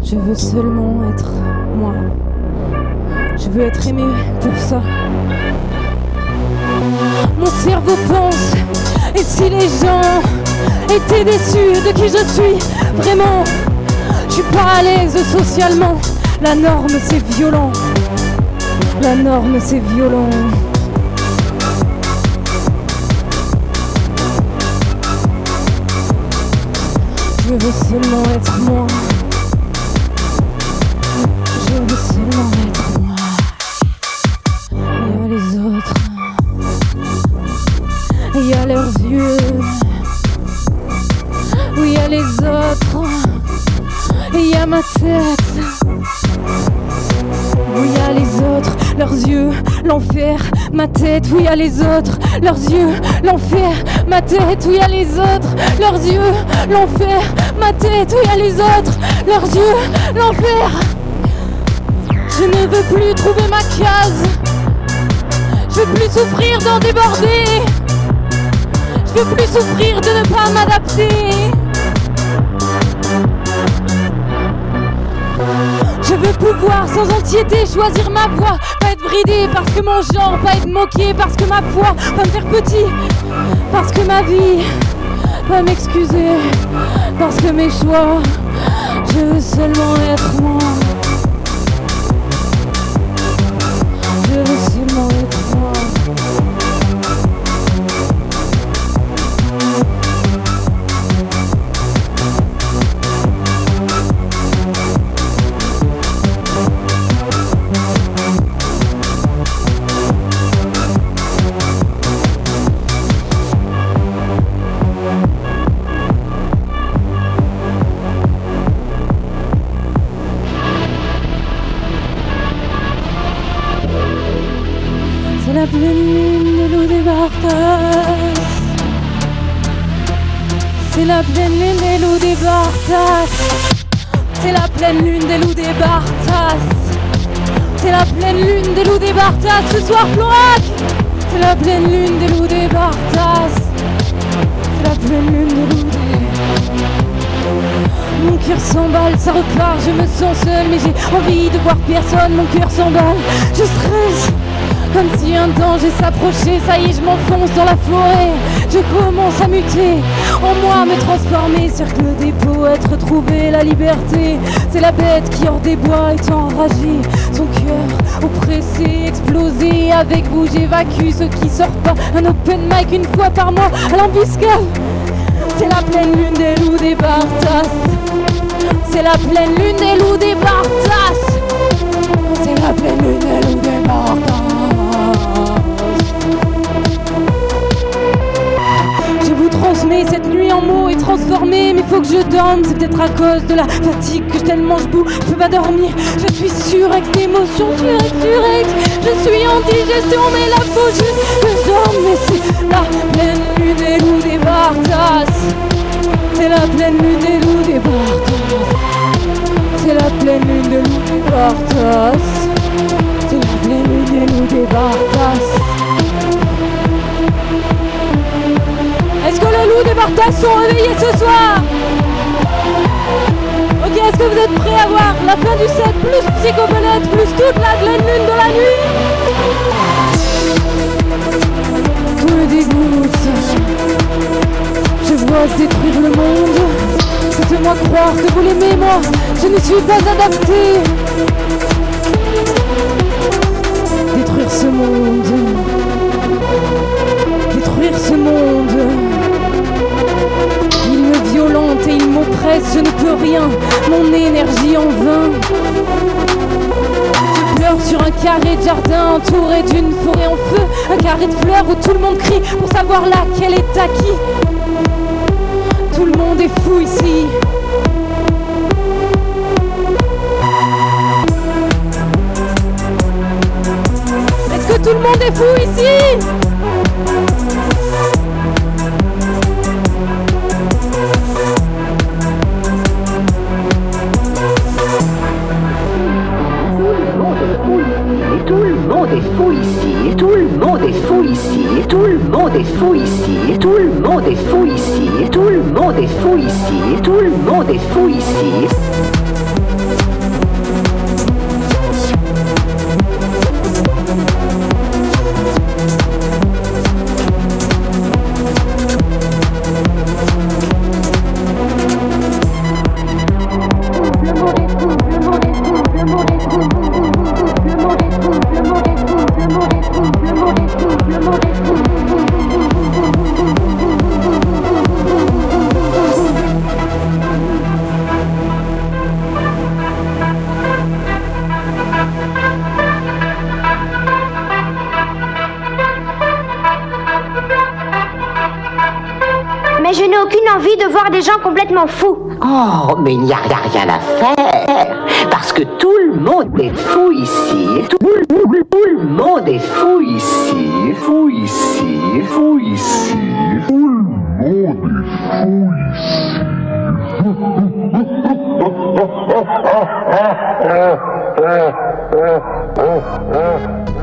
Je veux seulement être moi. Je veux être aimé pour ça. Mon cerveau pense, et si les gens étaient déçus de qui je suis, vraiment, je suis pas à l'aise socialement. La norme c'est violent. La norme c'est violent. Je veux seulement être moi. Je veux seulement être moi. Il y a les autres. Il y a leurs yeux. Oui, il y a les autres. Il y a ma tête. Oui, il y a les autres, leurs yeux, l'enfer, ma tête. Oui, il y a les autres, leurs yeux, l'enfer, ma tête. Oui, il y a les autres, leurs yeux, l'enfer, ma tête. Oui, il y a les autres, leurs yeux, l'enfer. Je ne veux plus trouver ma case. Je veux plus souffrir d'en déborder. Je veux plus souffrir de ne pas m'adapter. Je veux pouvoir sans anxiété choisir ma voie. Pas être bridé parce que mon genre, pas être moqué parce que ma foi, pas me faire petit parce que ma vie, pas m'excuser parce que mes choix. Je veux seulement être moi. Je veux seulement être moi. La pleine lune des loups des Barthas. C'est la pleine lune des loups des Barthas. C'est la pleine lune des loups des Barthas. C'est la pleine lune des loups des Barthas. Ce soir Florac. C'est la pleine lune des loups des Barthas. C'est la pleine lune des loups des... Mon cœur s'emballe, ça repart, je me sens seule, mais j'ai envie de voir personne. Mon cœur s'emballe, je stresse. Comme si un danger s'approchait, ça y est, je m'enfonce dans la forêt. Je commence à muter, en moi me transformer. Cercle des poètes, retrouver la liberté. C'est la bête qui hors des bois est enragée. Son cœur oppressé, explosé. Avec vous j'évacue ce qui sort pas. Un open mic une fois par mois à l'embuscade. C'est la pleine lune des loups des Barthas. C'est la pleine lune des loups des Barthas. C'est la pleine lune des loups des Barthas. Je vous transmets cette nuit en mots et transformée. Mais faut que je dorme, c'est peut-être à cause de la fatigue que tellement je boue, je peux pas dormir. Je suis surex d'émotions, surex. Je suis en digestion, mais là faut juste que je dorme. Mais c'est la pleine lune des loups des Barthas. C'est la pleine lune des loups des Barthas. C'est la pleine lune des loups des Barthas. C'est la pleine lune des loups des Barthas. Est-ce que les loups des Barthas sont réveillés ce soir? Ok, est-ce que vous êtes prêts à voir la fin du set, plus Psychobelette, plus toute la pleine lune de la nuit? Tout me dégoûte. Je vois se détruire le monde. Faites-moi croire que vous l'aimez, moi je ne suis pas adapté. Détruire ce monde. Détruire ce monde. Il me violente et il m'oppresse, je ne peux rien. Mon énergie en vain. Je pleure sur un carré de jardin entouré d'une forêt en feu. Un carré de fleurs où tout le monde crie pour savoir laquelle est à qui. Tout le monde est fou ici. Est-ce que tout le monde est fou ici? Tout le monde est fou ici, tout le monde est fou ici, tout le monde est fou ici, tout le monde est fou ici, tout le monde est fou ici, tout le monde est fou ici. je n'ai aucune envie de voir des gens complètement fous. Oh, mais il n'y a rien à faire. Parce que tout le monde est fou ici. Tout le monde est fou ici. Fou ici. Fou ici. Tout le monde est fou ici.